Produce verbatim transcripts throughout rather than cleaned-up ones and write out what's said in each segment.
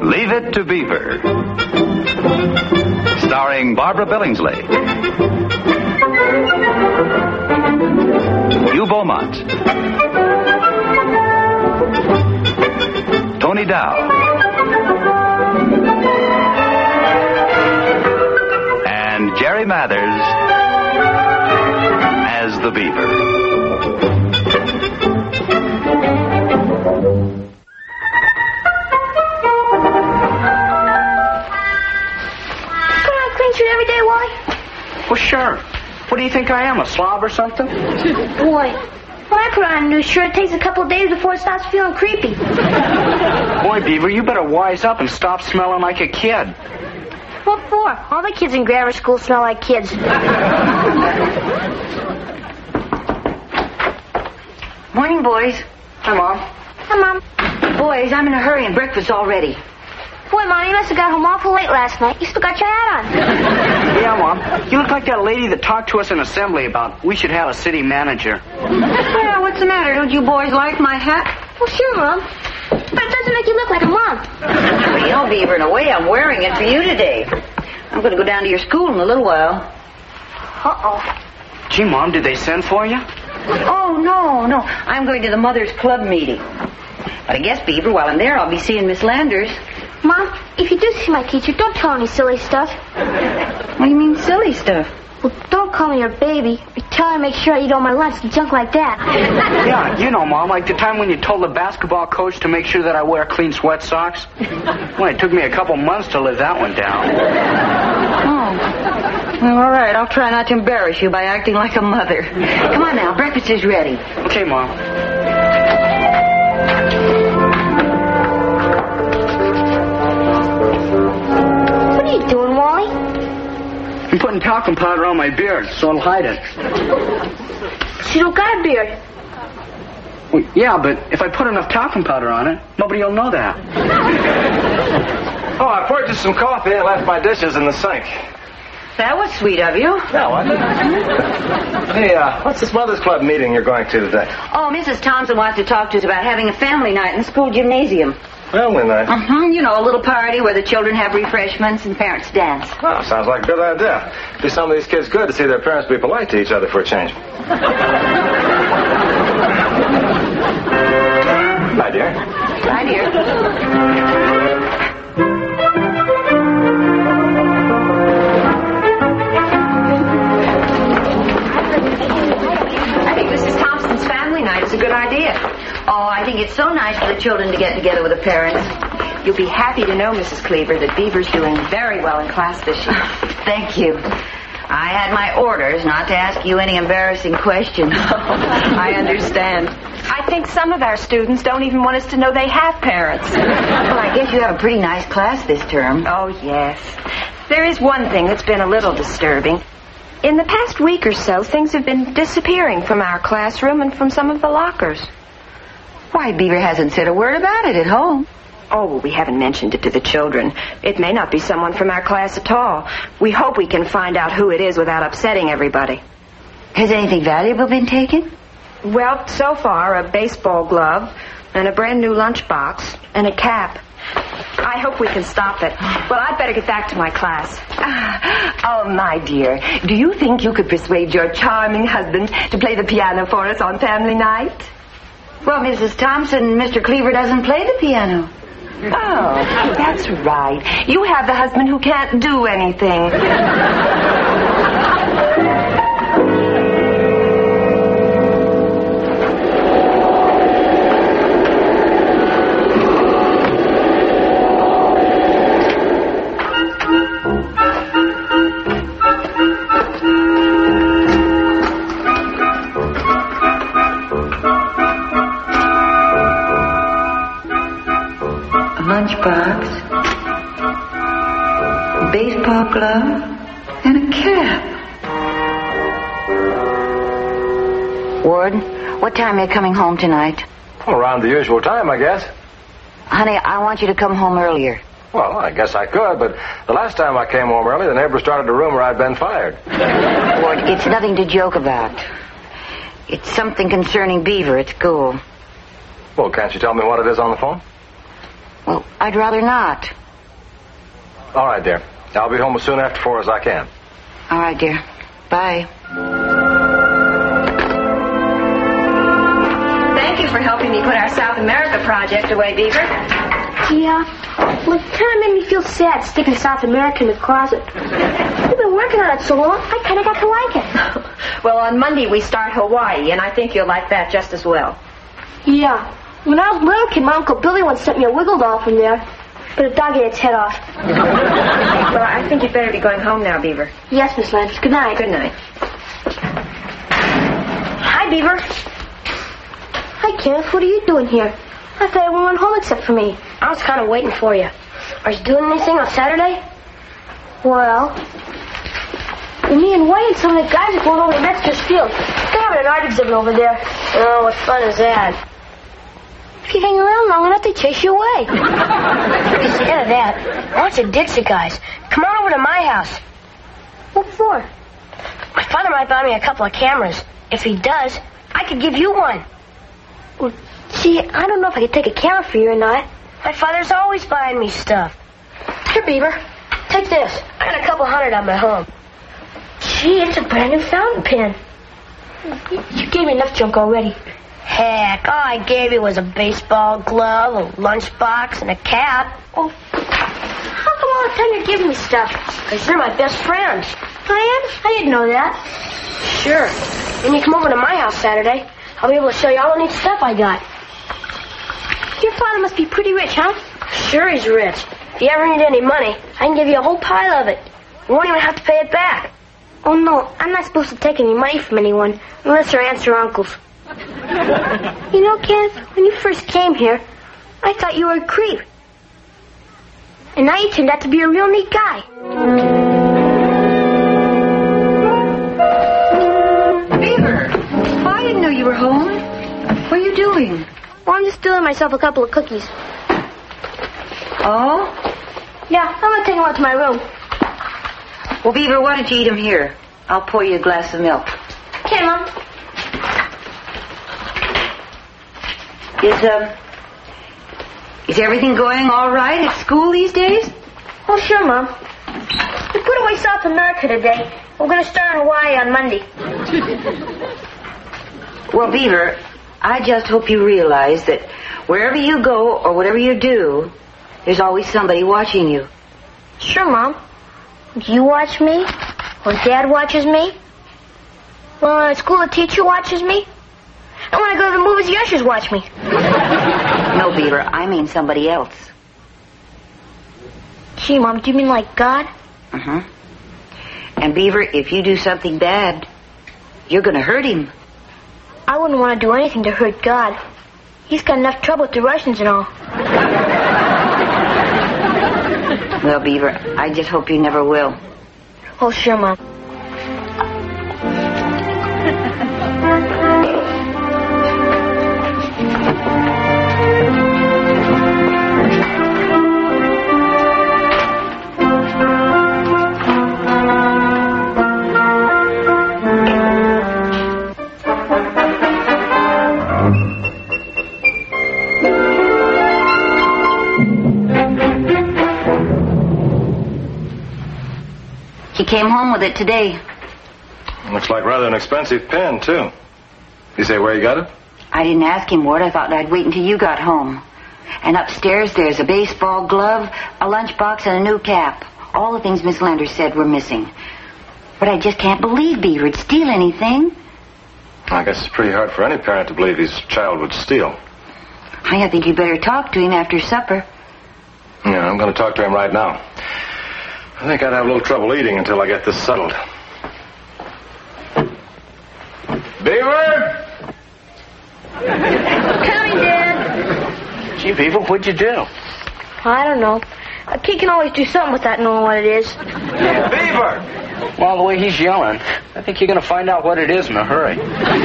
Leave It to Beaver. Starring Barbara Billingsley, Hugh Beaumont, Tony Dow, and Jerry Mathers as the Beaver. Every day, Wally? Well, sure. What do you think I am, a slob or something? Boy, when I put on a new shirt, it takes a couple of days before it starts feeling creepy. Boy, Beaver, you better wise up and stop smelling like a kid. What for? All the kids in grammar school smell like kids. Morning, boys. Hi, Mom. Hi, Mom. Boys, I'm in a hurry and breakfast's all ready. Boy, Mom, you must have got home awful late last night. You still got your hat on. Yeah, Mom. You look like that lady that talked to us in assembly about we should have a city manager. Well, what's the matter? Don't you boys like my hat? Well, sure, Mom. But it doesn't make you look like a mom. Well, you know, Beaver, in a way, I'm wearing it for you today. I'm going to go down to your school in a little while. Uh-oh. Gee, Mom, did they send for you? Oh, no, no. I'm going to the Mothers Club meeting. But I guess, Beaver, while I'm there, I'll be seeing Miss Landers. Mom, if you do see my teacher, don't tell her any silly stuff. What do you mean, silly stuff? Well, don't call me your baby. Or tell her to make sure I eat all my lunch and junk like that. Yeah, you know, Mom, like the time when you told the basketball coach to make sure that I wear clean sweat socks. Well, it took me a couple months to live that one down. Oh. Well, all right, I'll try not to embarrass you by acting like a mother. Come on now, breakfast is ready. Okay, Mom. What are you doing, Wally? I'm putting talcum powder on my beard so it'll hide it. You don't got a beard. Well, yeah, but if I put enough talcum powder on it, nobody will know that. Oh, I purchased some coffee and left my dishes in the sink. That was sweet of you. Yeah, what? Hey, uh, what's this Mothers Club meeting you're going to today? Oh, Missus Thompson wants to talk to us about having a family night in the school gymnasium. Family night? Uh-huh, you know, a little party where the children have refreshments and parents dance. Oh, sounds like a good idea. It'd do some of these kids good to see their parents be polite to each other for a change. Bye, dear. Bye, dear. I think Missus Thompson's family night is a good idea. Oh, I think it's so nice for the children to get together with the parents. You'll be happy to know, Missus Cleaver, that Beaver's doing very well in class this year. Thank you. I had my orders not to ask you any embarrassing questions. I understand. I think some of our students don't even want us to know they have parents. Well, I guess you have a pretty nice class this term. Oh, yes. There is one thing that's been a little disturbing. In the past week or so, things have been disappearing from our classroom and from some of the lockers. Why, Beaver hasn't said a word about it at home. Oh, well, we haven't mentioned it to the children. It may not be someone from our class at all. We hope we can find out who it is without upsetting everybody. Has anything valuable been taken? Well, so far, a baseball glove and a brand new lunchbox and a cap. I hope we can stop it. Well, I'd better get back to my class. Oh, my dear, do you think you could persuade your charming husband to play the piano for us on family night? Well, Missus Thompson, Mister Cleaver doesn't play the piano. Oh, that's right. You have the husband who can't do anything. Lunchbox, a baseball glove, and a cap. Ward, what time are you coming home tonight? Well, around the usual time, I guess. Honey, I want you to come home earlier. Well, I guess I could, but the last time I came home early, the neighbors started a rumor I'd been fired. Ward, it's nothing to joke about. It's something concerning Beaver at school. Well, can't you tell me what it is on the phone? Well, I'd rather not. All right, dear. I'll be home as soon after four as I can. All right, dear. Bye. Thank you for helping me put our South America project away, Beaver. Yeah. Well, it kind of made me feel sad sticking South America in the closet. We've been working on it so long, I kind of got to like it. Well, on Monday we start Hawaii, and I think you'll like that just as well. Yeah. When I was a little kid, my Uncle Billy once sent me a wiggle doll from there, but a dog ate its head off. Well, I think you'd better be going home now, Beaver. Yes, Miss Lance. Good night. Good night. Hi, Beaver. Hi, Kenneth. What are you doing here? I thought everyone went home except for me. I was kind of waiting for you. Are you doing anything on Saturday? Well, me and Wayne and some of the guys are going over to Metzger's Field. They're having an art exhibit over there. Oh, what fun is that? If you hang around long enough, they chase you away. Instead of that, I want the Dixie guys. Come on over to my house. What for? My father might buy me a couple of cameras. If he does, I could give you one. Well, gee, I don't know if I could take a camera for you or not. My father's always buying me stuff. Here, Beaver. Take this. I got a couple hundred on my home. Gee, it's a brand new fountain pen. You gave me enough junk already. Heck, all I gave you was a baseball glove, a lunchbox, and a cap. Oh, how come all the time you're giving me stuff? Because you're my best friend. I am? I didn't know that. Sure. When you come over to my house Saturday, I'll be able to show you all the neat stuff I got. Your father must be pretty rich, huh? Sure he's rich. If you ever need any money, I can give you a whole pile of it. You won't even have to pay it back. Oh, no, I'm not supposed to take any money from anyone, unless they're aunts or uncles. You know, Kenneth, when you first came here, I thought you were a creep. And now you turned out to be a real neat guy. Beaver! Oh, I didn't know you were home. What are you doing? Well, I'm just doing myself a couple of cookies. Oh? Yeah, I'm going to take them out to my room. Well, Beaver, why don't you eat them here? I'll pour you a glass of milk. Okay, Mom. Is, um... Is everything going all right at school these days? Oh, sure, Mom. We put away South America today. We're going to start in Hawaii on Monday. Well, Beaver, I just hope you realize that wherever you go or whatever you do, there's always somebody watching you. Sure, Mom. Do you watch me? Or Dad watches me? Well, at school, the teacher watches me? And when I go to the movies, the ushers watch me. No, Beaver, I mean somebody else. Gee, Mom, do you mean like God? Uh-huh. And, Beaver, if you do something bad, you're going to hurt him. I wouldn't want to do anything to hurt God. He's got enough trouble with the Russians and all. Well, Beaver, I just hope you never will. Oh, sure, Mom. He came home with it today. Looks like rather an expensive pen, too. You say where you got it? I didn't ask him, Ward. I thought I'd wait until you got home. And upstairs there's a baseball glove, a lunchbox, and a new cap. All the things Miss Landers said were missing. But I just can't believe Beaver'd steal anything. I guess it's pretty hard for any parent to believe his child would steal. I think you'd better talk to him after supper. Yeah, I'm going to talk to him right now. I think I'd have a little trouble eating until I get this settled. Beaver! Coming, Dad. Gee, Beaver, what'd you do? I don't know. A kid can always do something without knowing what it is. Beaver! Well, the way he's yelling, I think you're going to find out what it is in a hurry.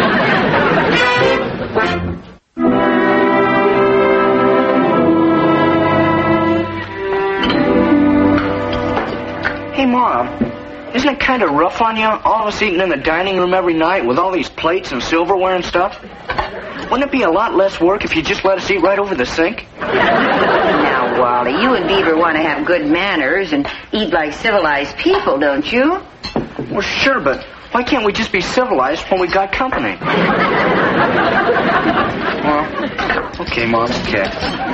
Hey, Mom, isn't it kind of rough on you, all of us eating in the dining room every night with all these plates and silverware and stuff? Wouldn't it be a lot less work if you just let us eat right over the sink? Now, Wally, you and Beaver want to have good manners and eat like civilized people, don't you? Well, sure, but why can't we just be civilized when we got company? Well, okay, Mom, okay.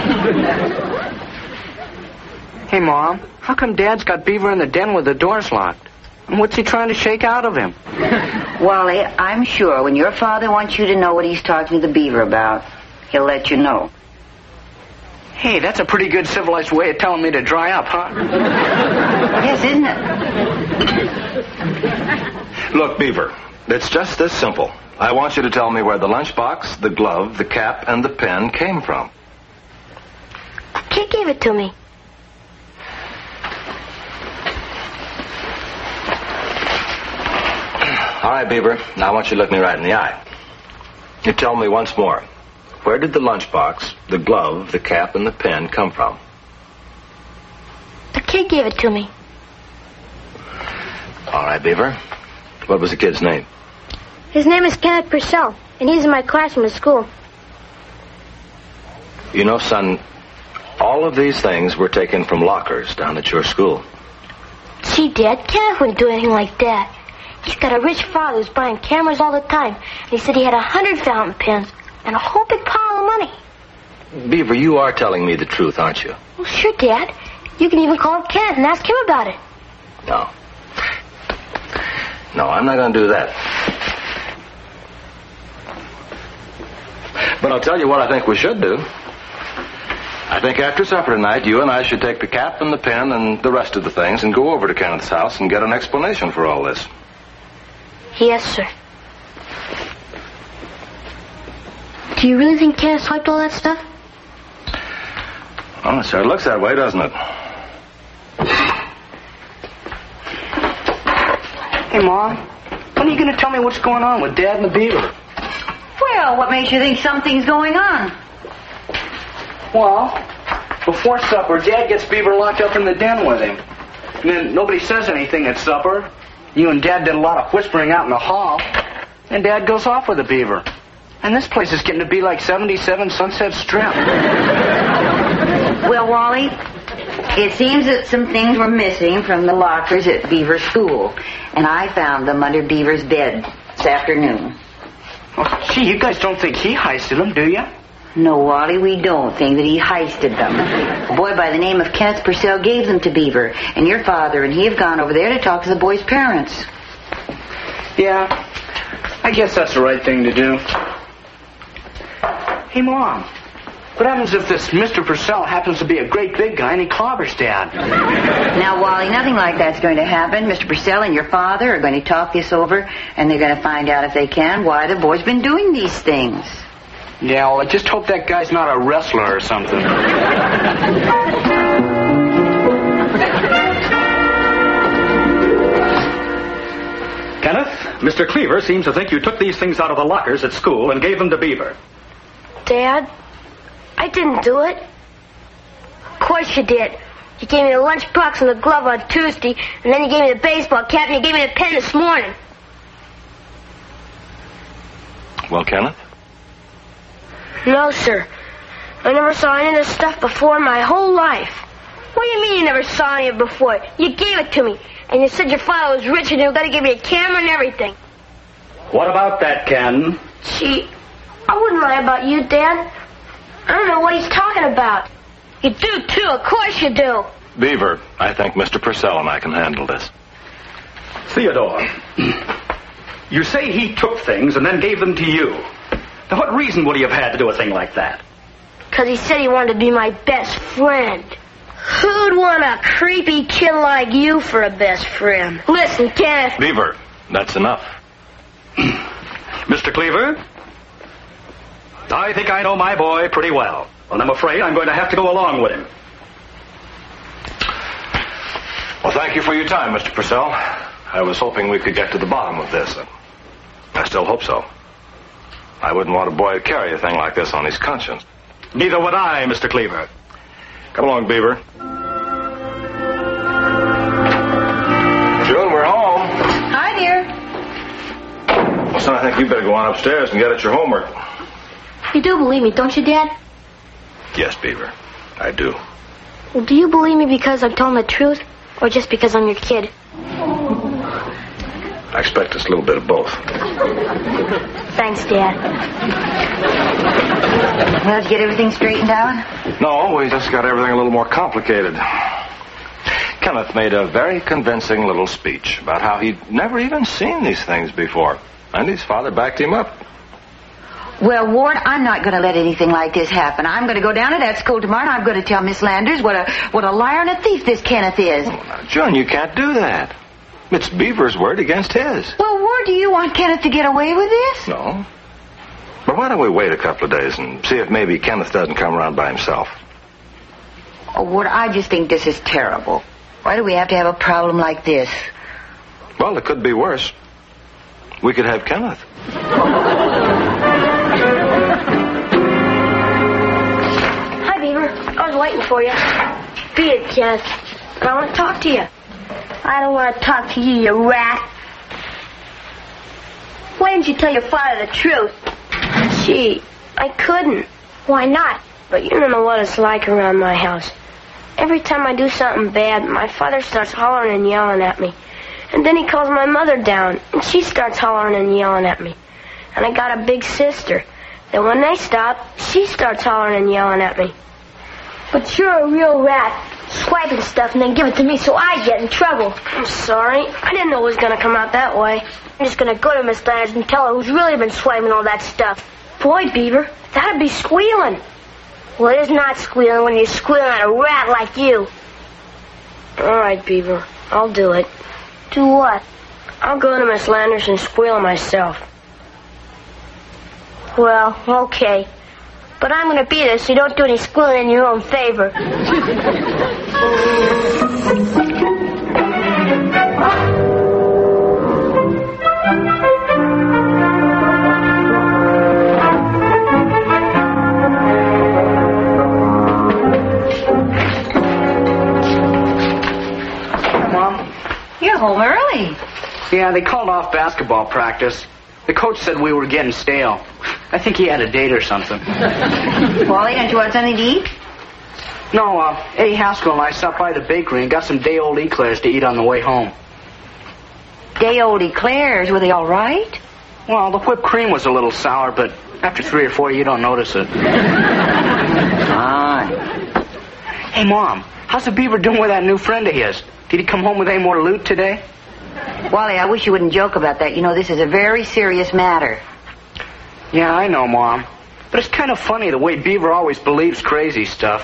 Hey, Mom, how come Dad's got Beaver in the den with the doors locked? And what's he trying to shake out of him? Wally, I'm sure when your father wants you to know what he's talking to the Beaver about, he'll let you know. Hey, that's a pretty good civilized way of telling me to dry up, huh? Yes, isn't it? Look, Beaver, it's just this simple. I want you to tell me where the lunchbox, the glove, the cap, and the pen came from. A kid gave it to me. All right, Beaver, now I want you to look me right in the eye. You tell me once more, where did the lunchbox, the glove, the cap, and the pen come from? A kid gave it to me. All right, Beaver. What was the kid's name? His name is Kenneth Purcell, and he's in my classroom at school. You know, son, all of these things were taken from lockers down at your school. Gee, Dad, Kenneth wouldn't do anything like that. He's got a rich father who's buying cameras all the time, and he said he had a hundred fountain pens and a whole big pile of money. Beaver, you are telling me the truth, aren't you? Well, sure, Dad. You can even call him Kenneth and ask him about it. No. No, I'm not going to do that. But I'll tell you what I think we should do. I think after supper tonight, you and I should take the cap and the pen and the rest of the things and go over to Kenneth's house and get an explanation for all this. Yes, sir. Do you really think Kenneth swiped all that stuff? Oh, it sure looks that way, doesn't it? Hey, Mom, when are you going to tell me what's going on with Dad and the Beaver? Well, what makes you think something's going on? Well, before supper, Dad gets Beaver locked up in the den with him. And then nobody says anything at supper. You and Dad did a lot of whispering out in the hall. And Dad goes off with the Beaver. And this place is getting to be like seventy-seven Sunset Strip. Well, Wally, it seems that some things were missing from the lockers at Beaver's school. And I found them under Beaver's bed this afternoon. Oh, gee, you guys don't think he heisted them, do you? No, Wally, we don't think that he heisted them. A boy by the name of Kenneth Purcell gave them to Beaver, and your father and he have gone over there to talk to the boy's parents. Yeah, I guess that's the right thing to do. Hey, Mom, what happens if this Mister Purcell happens to be a great big guy and he clobbers Dad? Now, Wally, nothing like that's going to happen. Mister Purcell and your father are going to talk this over, and they're going to find out, if they can, why the boy's been doing these things. Yeah, well, I just hope that guy's not a wrestler or something. Kenneth, Mister Cleaver seems to think you took these things out of the lockers at school and gave them to Beaver. Dad, I didn't do it. Of course you did. You gave me the lunchbox and the glove on Tuesday, and then you gave me the baseball cap, and you gave me the pen this morning. Well, Kenneth? No, sir. I never saw any of this stuff before in my whole life. What do you mean you never saw any of it before? You gave it to me, and you said your father was rich and you were going to give me a camera and everything. What about that, Ken? Gee, I wouldn't lie about you, Dad. I don't know what he's talking about. You do, too. Of course you do. Beaver, I think Mister Purcell and I can handle this. Theodore, you say he took things and then gave them to you. Now, what reason would he have had to do a thing like that? Because he said he wanted to be my best friend. Who'd want a creepy kid like you for a best friend? Listen, Kenneth. Beaver, that's enough. Mister Cleaver, I think I know my boy pretty well, and I'm afraid I'm going to have to go along with him. Well, thank you for your time, Mister Purcell. I was hoping we could get to the bottom of this. I still hope so. I wouldn't want a boy to carry a thing like this on his conscience. Neither would I, Mister Cleaver. Come along, Beaver. June, we're home. Hi, dear. Well, son, I think you better go on upstairs and get at your homework. You do believe me, don't you, Dad? Yes, Beaver, I do. Well, do you believe me because I'm telling the truth, or just because I'm your kid? I expect it's a little bit of both. Thanks, Dad. Well, did you get everything straightened out? No, we just got everything a little more complicated. Kenneth made a very convincing little speech about how he'd never even seen these things before. And his father backed him up. Well, Ward, I'm not going to let anything like this happen. I'm going to go down to that school tomorrow, and I'm going to tell Miss Landers what a what a liar and a thief this Kenneth is. Oh, now, June, you can't do that. It's Beaver's word against his. Well, Ward, do you want Kenneth to get away with this? No. But why don't we wait a couple of days and see if maybe Kenneth doesn't come around by himself? Oh, Ward, I just think this is terrible. Why do we have to have a problem like this? Well, it could be worse. We could have Kenneth. Hi, Beaver. I was waiting for you. Beat it, Kenneth. I want to talk to you. I don't want to talk to you, you rat. Why didn't you tell your father the truth? Gee, I couldn't. Why not? But you don't know what it's like around my house. Every time I do something bad, my father starts hollering and yelling at me. And then he calls my mother down, and she starts hollering and yelling at me. And I got a big sister. Then when they stop, she starts hollering and yelling at me. But you're a real rat, swiping stuff and then give it to me so I get in trouble. I'm sorry. I didn't know it was going to come out that way. I'm just going to go to Miss Landers and tell her who's really been swiping all that stuff. Boy, Beaver, that'd be squealing. Well, it is not squealing when you're squealing at a rat like you. All right, Beaver, I'll do it. Do what? I'll go to Miss Landers and squeal myself. Well, okay. But I'm going to beat her so you don't do any squealing in your own favor. Mom? You're home early. Yeah, they called off basketball practice. The coach said we were getting stale. I think he had a date or something. Wally, don't you want something to eat? No, uh, Eddie Haskell and I stopped by the bakery and got some day-old eclairs to eat on the way home. Day-old eclairs, were they all right? Well, the whipped cream was a little sour, but after three or four, you don't notice it. Fine. Hey, Mom, how's the Beaver doing with that new friend of his? Did he come home with any more loot today? Wally, I wish you wouldn't joke about that. You know, this is a very serious matter. Yeah, I know, Mom. But it's kind of funny the way Beaver always believes crazy stuff.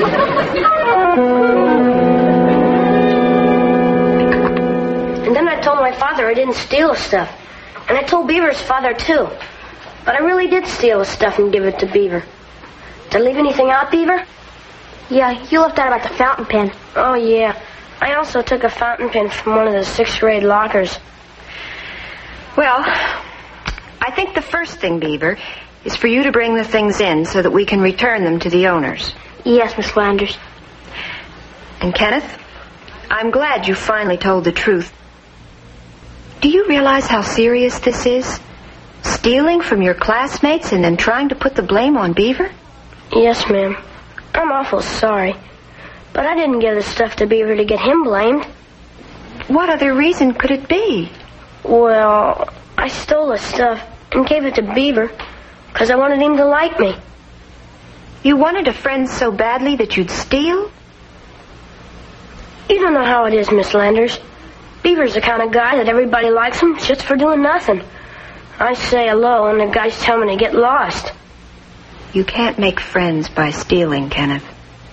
And then I told my father I didn't steal the stuff. And I told Beaver's father, too. But I really did steal the stuff and give it to Beaver. Did I leave anything out, Beaver? Yeah, you left out about the fountain pen. Oh, yeah. I also took a fountain pen from one of the sixth grade lockers. Well, I think the first thing, Beaver, is for you to bring the things in so that we can return them to the owners. Yes, Miss Landers. And Kenneth, I'm glad you finally told the truth. Do you realize how serious this is? Stealing from your classmates and then trying to put the blame on Beaver? Yes, ma'am. I'm awful sorry. But I didn't give the stuff to Beaver to get him blamed. What other reason could it be? Well, I stole the stuff and gave it to Beaver because I wanted him to like me. You wanted a friend so badly that you'd steal? You don't know how it is, Miss Landers. Beaver's the kind of guy that everybody likes him just for doing nothing. I say hello and the guys tell me to get lost. You can't make friends by stealing, Kenneth.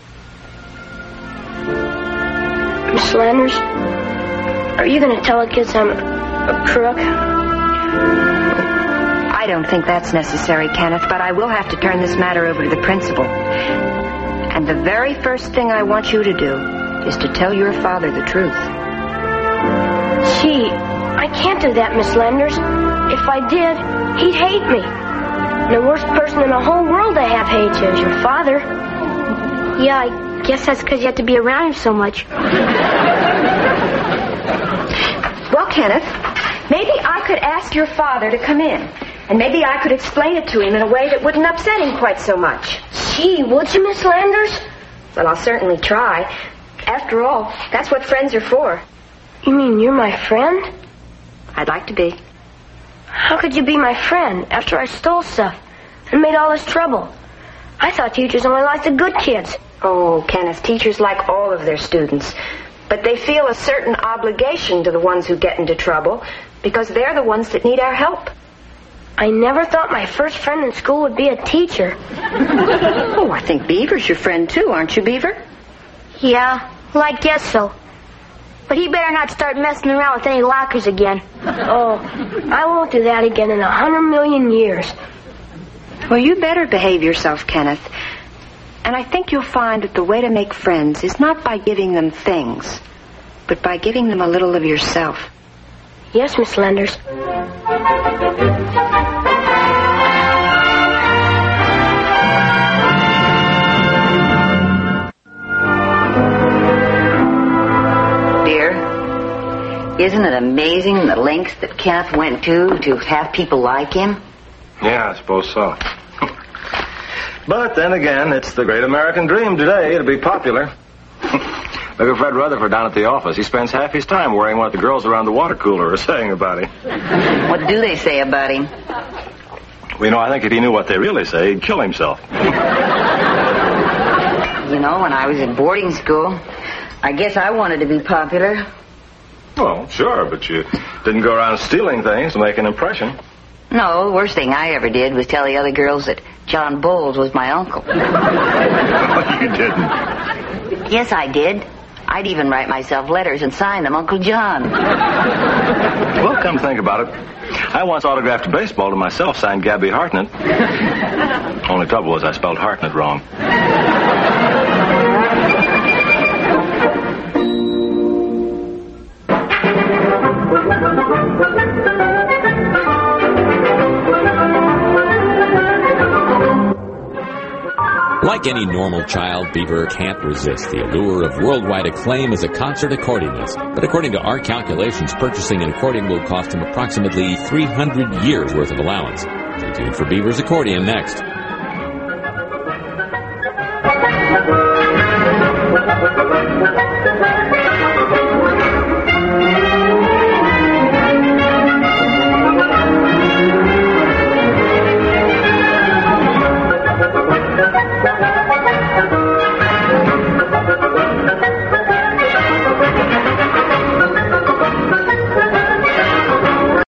Miss Landers, are you going to tell the kids I'm a crook? I don't think that's necessary, Kenneth, but I will have to turn this matter over to the principal. And the very first thing I want you to do is to tell your father the truth. Gee, I can't do that, Miss Landers. If I did, he'd hate me. And the worst person in the whole world to have hate you is your father. Yeah, I guess that's because you have to be around him so much. Well, Kenneth, maybe I could ask your father to come in. And maybe I could explain it to him in a way that wouldn't upset him quite so much. Gee, would you, Miss Landers? Well, I'll certainly try. After all, that's what friends are for. You mean you're my friend? I'd like to be. How could you be my friend after I stole stuff and made all this trouble? I thought teachers only liked the good kids. Oh, Kenneth, teachers like all of their students. But they feel a certain obligation to the ones who get into trouble because they're the ones that need our help. I never thought my first friend in school would be a teacher. Oh, I think Beaver's your friend, too, aren't you, Beaver? Yeah, well, I guess so. But he better not start messing around with any lockers again. Oh, I won't do that again in a hundred million years. Well, you better behave yourself, Kenneth. And I think you'll find that the way to make friends is not by giving them things, but by giving them a little of yourself. Yes, Miss Landers. Isn't it amazing the lengths that Kenneth went to to have people like him? Yeah, I suppose so. But then again, it's the great American dream today to be popular. Look at Fred Rutherford down at the office. He spends half his time worrying what the girls around the water cooler are saying about him. What do they say about him? Well, you know, I think if he knew what they really say, he'd kill himself. You know, when I was in boarding school, I guess I wanted to be popular. Well, sure, but you didn't go around stealing things to make an impression. No, the worst thing I ever did was tell the other girls that John Bowles was my uncle. You didn't. Yes, I did. I'd even write myself letters and sign them Uncle John. Well, come think about it. I once autographed a baseball to myself, signed Gabby Hartnett. Only trouble was I spelled Hartnett wrong. Like any normal child, Beaver can't resist the allure of worldwide acclaim as a concert accordionist. But according to our calculations, purchasing an accordion will cost him approximately three hundred years' worth of allowance. Stay tuned for Beaver's accordion next.